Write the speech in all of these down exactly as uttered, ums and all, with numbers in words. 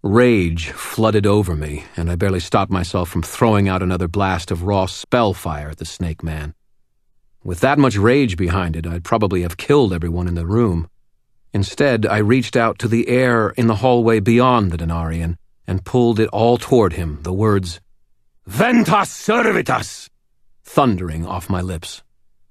Rage flooded over me, and I barely stopped myself from throwing out another blast of raw spell fire at the snake man. With that much rage behind it, I'd probably have killed everyone in the room. Instead, I reached out to the air in the hallway beyond the Denarian and pulled it all toward him, the words, "Ventas servitas," thundering off my lips.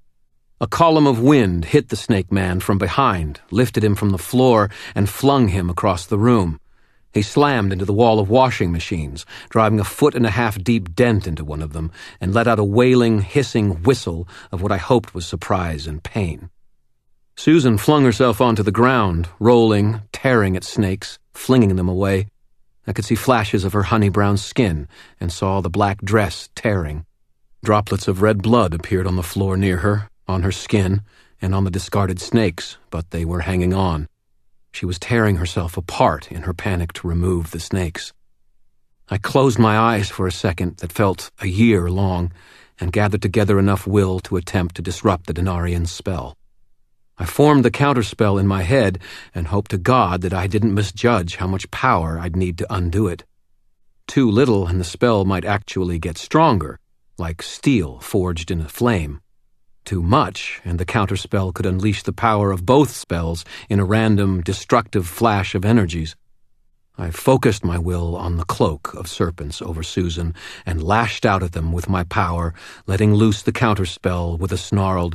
A column of wind hit the snake man from behind, lifted him from the floor, and flung him across the room. He slammed into the wall of washing machines, driving a foot and a half deep dent into one of them, and let out a wailing, hissing whistle of what I hoped was surprise and pain. Susan flung herself onto the ground, rolling, tearing at snakes, flinging them away. I could see flashes of her honey-brown skin and saw the black dress tearing. Droplets of red blood appeared on the floor near her, on her skin, and on the discarded snakes, but they were hanging on. She was tearing herself apart in her panic to remove the snakes. I closed my eyes for a second that felt a year long and gathered together enough will to attempt to disrupt the Denarian's spell. I formed the counterspell in my head and hoped to God that I didn't misjudge how much power I'd need to undo it. Too little and the spell might actually get stronger, like steel forged in a flame. Too much, and the counterspell could unleash the power of both spells in a random, destructive flash of energies. I focused my will on the cloak of serpents over Susan and lashed out at them with my power, letting loose the counterspell with a snarled,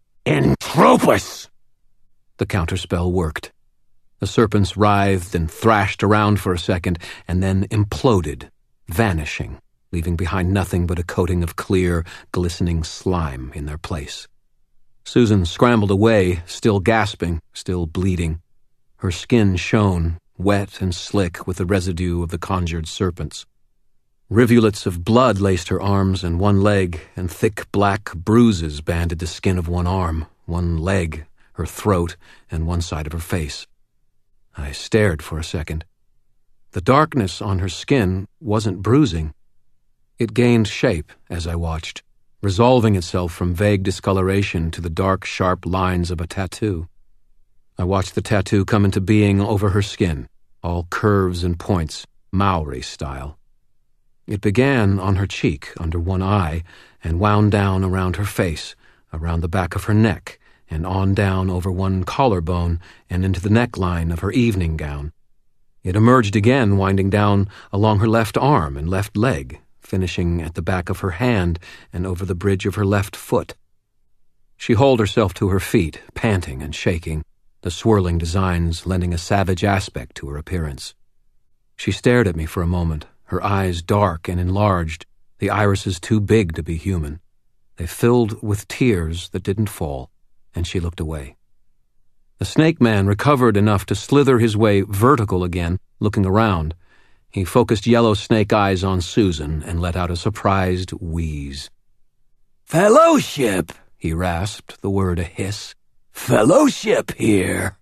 "Entropus!" The counterspell worked. The serpents writhed and thrashed around for a second and then imploded, vanishing, leaving behind nothing but a coating of clear, glistening slime in their place. Susan scrambled away, still gasping, still bleeding. Her skin shone, wet and slick with the residue of the conjured serpents. Rivulets of blood laced her arms and one leg, and thick black bruises banded the skin of one arm, one leg, her throat, and one side of her face. I stared for a second. The darkness on her skin wasn't bruising. It gained shape as I watched, resolving itself from vague discoloration to the dark, sharp lines of a tattoo. I watched the tattoo come into being over her skin, all curves and points, Maori style. It began on her cheek, under one eye, and wound down around her face, around the back of her neck, and on down over one collarbone and into the neckline of her evening gown. It emerged again, winding down along her left arm and left leg, finishing at the back of her hand and over the bridge of her left foot. She hauled herself to her feet, panting and shaking, the swirling designs lending a savage aspect to her appearance. She stared at me for a moment, her eyes dark and enlarged, the irises too big to be human. They filled with tears that didn't fall, and she looked away. The snake man recovered enough to slither his way vertical again, looking around. He focused yellow snake eyes on Susan and let out a surprised wheeze. "Fellowship," he rasped, the word a hiss. "Fellowship here."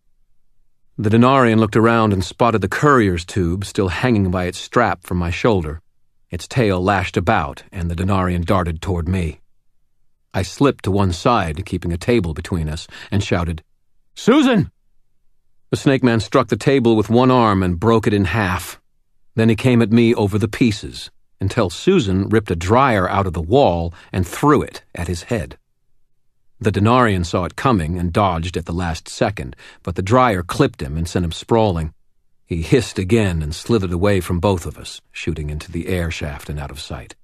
The Denarian looked around and spotted the courier's tube still hanging by its strap from my shoulder. Its tail lashed about, and the Denarian darted toward me. I slipped to one side, keeping a table between us, and shouted, "Susan!" The snake man struck the table with one arm and broke it in half. Then he came at me over the pieces, until Susan ripped a dryer out of the wall and threw it at his head. The Denarian saw it coming and dodged at the last second, but the dryer clipped him and sent him sprawling. He hissed again and slithered away from both of us, shooting into the air shaft and out of sight.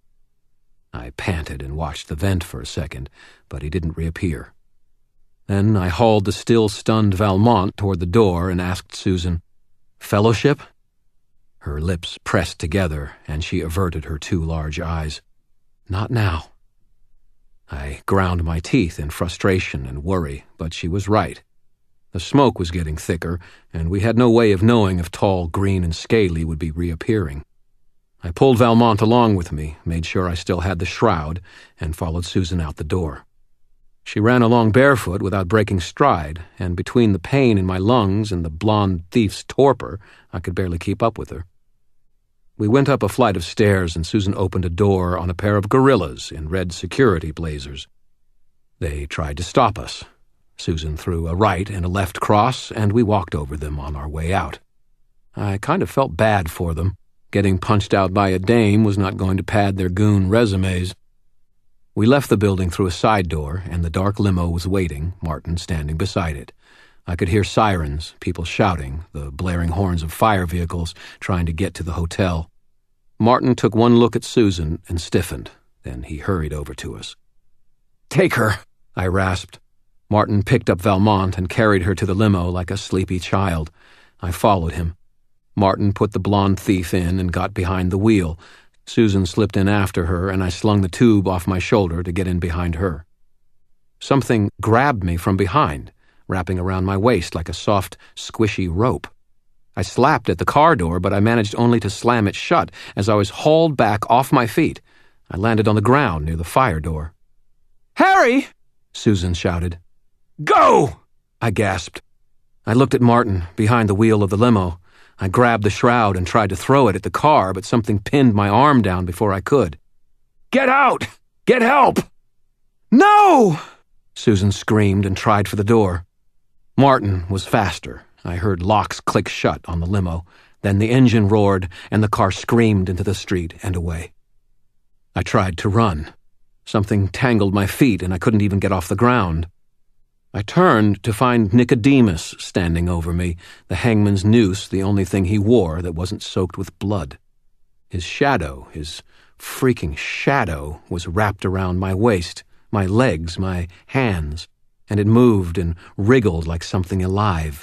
I panted and watched the vent for a second, but he didn't reappear. Then I hauled the still-stunned Valmont toward the door and asked Susan, "Fellowship?" Her lips pressed together, and she averted her two large eyes. "Not now." I ground my teeth in frustration and worry, but she was right. The smoke was getting thicker, and we had no way of knowing if tall, green, and scaly would be reappearing. I pulled Valmont along with me, made sure I still had the shroud, and followed Susan out the door. She ran along barefoot without breaking stride, and between the pain in my lungs and the blonde thief's torpor, I could barely keep up with her. We went up a flight of stairs, and Susan opened a door on a pair of gorillas in red security blazers. They tried to stop us. Susan threw a right and a left cross, and we walked over them on our way out. I kind of felt bad for them. Getting punched out by a dame was not going to pad their goon resumes. We left the building through a side door, and the dark limo was waiting, Martin standing beside it. I could hear sirens, people shouting, the blaring horns of fire vehicles trying to get to the hotel. Martin took one look at Susan and stiffened. Then he hurried over to us. "Take her," I rasped. Martin picked up Valmont and carried her to the limo like a sleepy child. I followed him. Martin put the blonde thief in and got behind the wheel. Susan slipped in after her, and I slung the tube off my shoulder to get in behind her. Something grabbed me from behind, wrapping around my waist like a soft, squishy rope. I slapped at the car door, but I managed only to slam it shut as I was hauled back off my feet. I landed on the ground near the fire door. "Harry!" Susan shouted. "Go!" I gasped. I looked at Martin, behind the wheel of the limo. I grabbed the shroud and tried to throw it at the car, but something pinned my arm down before I could. "Get out! Get help!" "No!" Susan screamed and tried for the door. Martin was faster. I heard locks click shut on the limo. Then the engine roared, and the car screamed into the street and away. I tried to run. Something tangled my feet, and I couldn't even get off the ground. I turned to find Nicodemus standing over me, the hangman's noose the only thing he wore that wasn't soaked with blood. His shadow, his freaking shadow, was wrapped around my waist, my legs, my hands, and it moved and wriggled like something alive.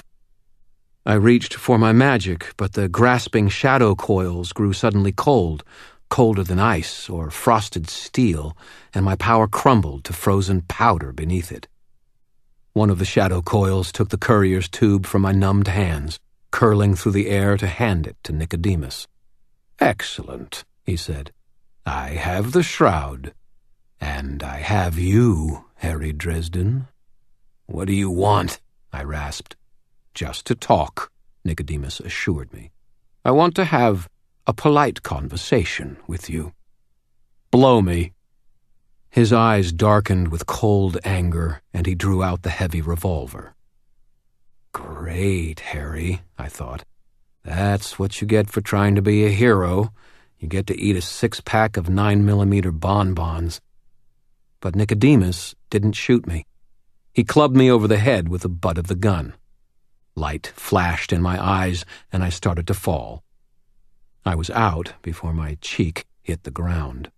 I reached for my magic, but the grasping shadow coils grew suddenly cold, colder than ice or frosted steel, and my power crumbled to frozen powder beneath it. One of the shadow coils took the courier's tube from my numbed hands, curling through the air to hand it to Nicodemus. "Excellent," he said. "I have the shroud. And I have you, Harry Dresden." "What do you want?" I rasped. "Just to talk," Nicodemus assured me. "I want to have a polite conversation with you." "Blow me." His eyes darkened with cold anger, and he drew out the heavy revolver. "Great, Harry," I thought. "That's what you get for trying to be a hero. You get to eat a six-pack of nine-millimeter bonbons." But Nicodemus didn't shoot me. He clubbed me over the head with the butt of the gun. Light flashed in my eyes, and I started to fall. I was out before my cheek hit the ground.